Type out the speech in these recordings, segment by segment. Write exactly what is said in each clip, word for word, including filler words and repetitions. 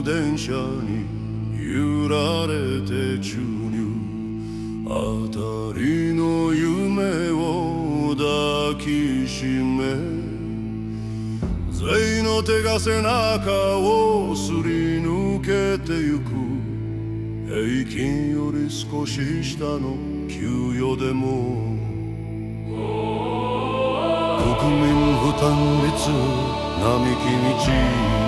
む電車に揺られて注入、あたりの夢を抱きしめ、全の手が背中をすり抜けてゆく、平均より少し下の給与でも国民負担率並木道、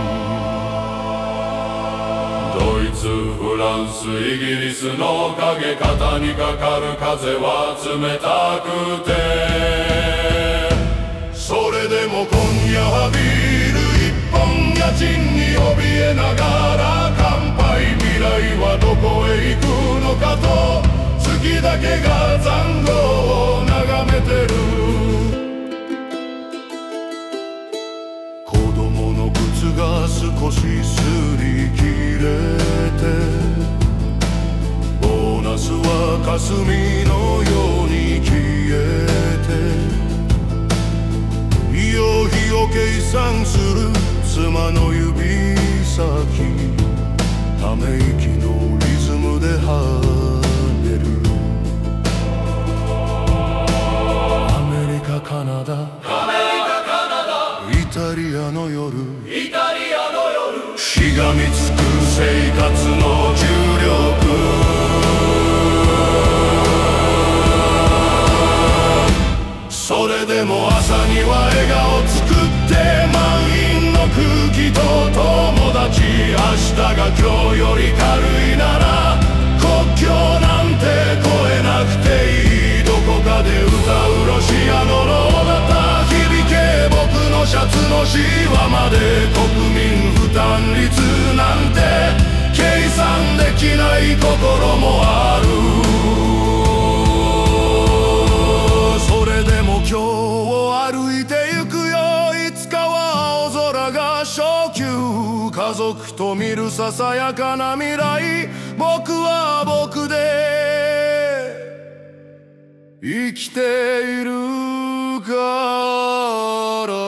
ドイツ、フランス、イギリスの影、肩にかかる風は冷たくて、 それでも今夜はビール一本家賃に怯えながら乾杯、未来はどこへ行くのかと月だけが残酷を眺めてる。子供の靴が少し擦り切れて、ボーナスは霞のように消えて、医療費を計算する妻の指先、ため息のリズムで跳ねる。アメリカ、カナダ、イタリアの夜、 イタリアの夜、 しがみつく生活の重力、それでも朝には笑顔作って満員の空気と友達、明日が今日より軽いなら国境なんて越えなくていい、どこかで歌うロシアのローダタ響け僕のシャツのシワまで、国民負担率なんて計算できない心もある。それでも今日を歩いてゆくよ、いつかは青空が昇級、家族と見るささやかな未来、僕は僕で生きているから。